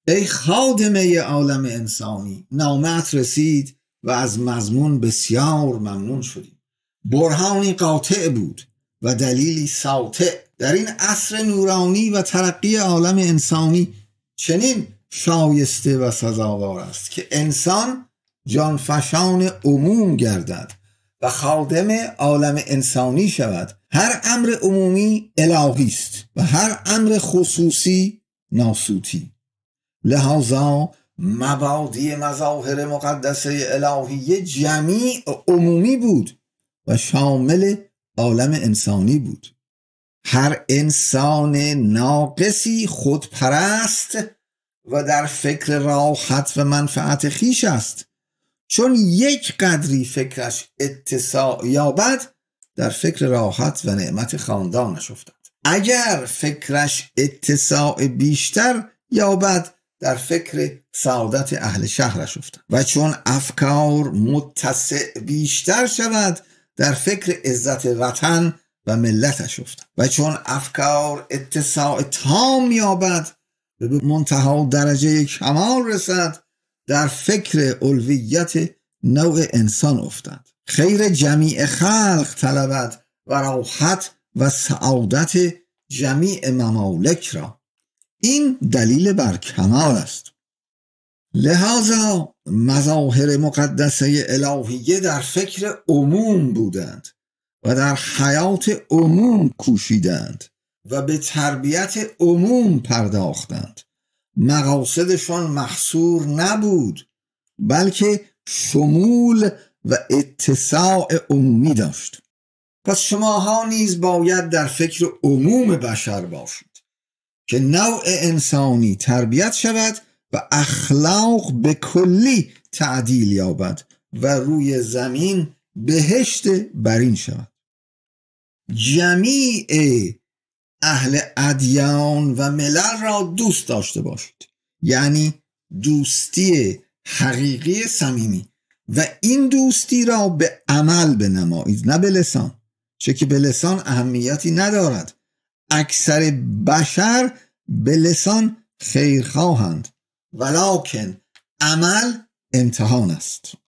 ای خادمه عالم انسانی، نامت رسید و از مضمون بسیار ممنون شدیم. برهانی قاطع بود و دلیلی ساطع. در این عصر نورانی و ترقی عالم انسانی چنین شایسته و سزاوار است که انسان جانفشان عموم گردد و خادم عالم انسانی شود. هر امر عمومی الهی است و هر امر خصوصی ناسوتی. لذا مبادی مظاهر مقدسه الهیه جمیع عمومی بود و شامل عالم انسانی بود. هر انسان ناقصی خودپرست و در فکر راحت و منفعت خیش است. چون یک قدری فکرش اتساع یابد، در فکر راحت و نعمت خاندانش افتد. اگر فکرش اتساع بیشتر یابد، در فکر سعادت اهل شهرش افتد. و چون افکار متسع بیشتر شود، در فکر عزت وطن و ملتش افتد. و چون افکار اتساع تام یابد و به منتهی درجه کمال رسد، در فکر علویت نوع انسان افتد. خیر جمیع خلق طلبد و راحت و سعادت جمیع ممالک را. این دلیل بر کمال است. لذا مظاهر مقدسه الهیه در فکر عموم بودند و در حیات عموم کوشیدند و به تربیت عموم پرداختند. مقاصدشان محصور نبود، بلکه شمول و اتساع عمومی داشت. پس شماها نیز باید در فکر عموم بشر باشید که نوع انسانی تربیت شود و اخلاق به کلی تعدیل یابد و روی زمین بهشت برین شود. جمیع اهل ادیان و ملل را دوست داشته باشید، یعنی دوستی حقیقی صمیمی، و این دوستی را به عمل بنمایید، نه به لسان، چه که به لسان اهمیتی ندارد. اکثر بشر به لسان خیرخواهند، ولکن عمل امتحان است.